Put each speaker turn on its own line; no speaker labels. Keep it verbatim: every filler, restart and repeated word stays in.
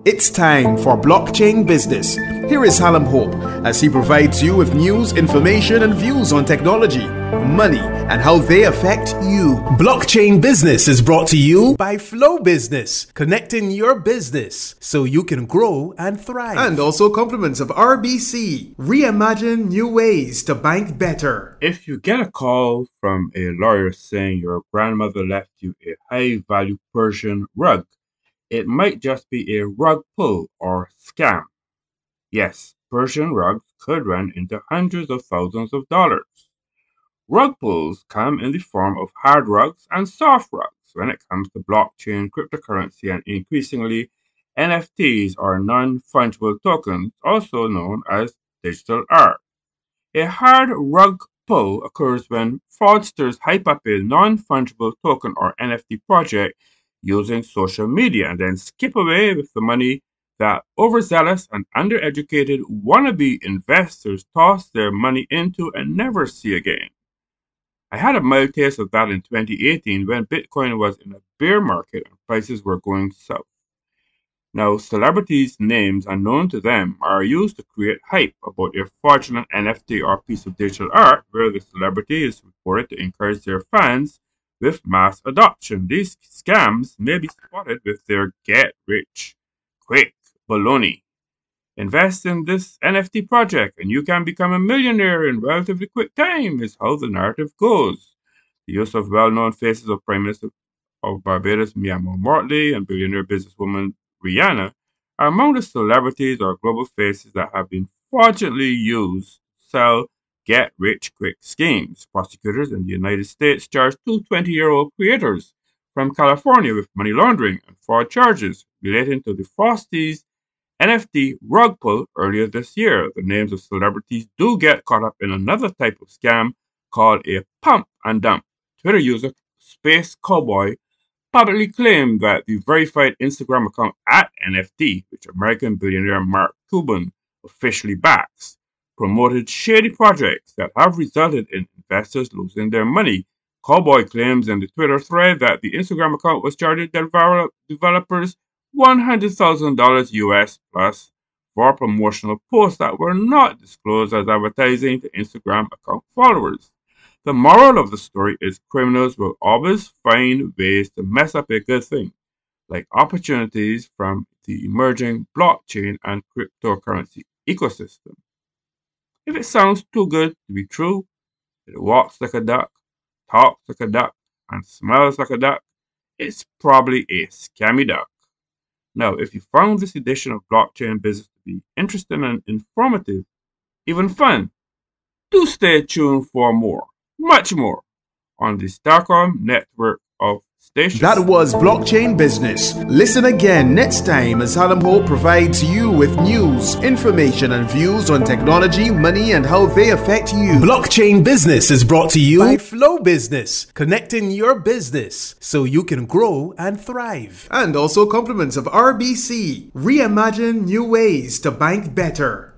It's time for Blockchain Business. Here is Hallam Hope as he provides you with news, information, and views on technology, money, and how they affect you. Blockchain Business is brought to you by Flow Business, connecting your business so you can grow and thrive. And also compliments of R B C, reimagine new ways to bank better.
If you get a call from a lawyer saying your grandmother left you a high-value Persian rug, it might just be a rug pull or scam. Yes, Persian rugs could run into hundreds of thousands of dollars. Rug pulls come in the form of hard rugs and soft rugs when it comes to blockchain, cryptocurrency, and increasingly N F Ts or non-fungible tokens, also known as digital art. A hard rug pull occurs when fraudsters hype up a non-fungible token or N F T project using social media and then skip away with the money that overzealous and undereducated wannabe investors toss their money into and never see again. I had a mild taste of that in twenty eighteen when Bitcoin was in a bear market and prices were going south. Now, celebrities' names unknown to them are used to create hype about a fraudulent N F T or piece of digital art where the celebrity is reported to encourage their fans with mass adoption. These scams may be spotted with their get-rich-quick baloney. Invest in this N F T project and you can become a millionaire in relatively quick time is how the narrative goes. The use of well-known faces of Prime Minister of Barbados, Mia Mottley, and billionaire businesswoman Rihanna are among the celebrities or global faces that have been fraudulently used to sell get-rich-quick schemes. Prosecutors in the United States charged two twenty-year-old creators from California with money laundering and fraud charges relating to the Frosties N F T rug pull earlier this year. The names of celebrities do get caught up in another type of scam called a pump and dump. Twitter user Space Cowboy publicly claimed that the verified Instagram account at N F T, which American billionaire Mark Cuban officially backs, promoted shady projects that have resulted in investors losing their money. Cowboy claims in the Twitter thread that the Instagram account was charging developers one hundred thousand dollars U S plus for promotional posts that were not disclosed as advertising to Instagram account followers. The moral of the story is criminals will always find ways to mess up a good thing, like opportunities from the emerging blockchain and cryptocurrency ecosystem. If it sounds too good to be true, it walks like a duck, talks like a duck, and smells like a duck, it's probably a scammy duck. Now, if you found this edition of Blockchain Business to be interesting and informative, even fun, do stay tuned for more, much more, on the Starcom network of stations.
That was Blockchain Business. Listen again next time as Hallam Hope provides you with news, information, and views on technology, money, and how they affect you. Blockchain Business is brought to you by Flow Business, connecting your business so you can grow and thrive. And also compliments of R B C, reimagine new ways to bank better.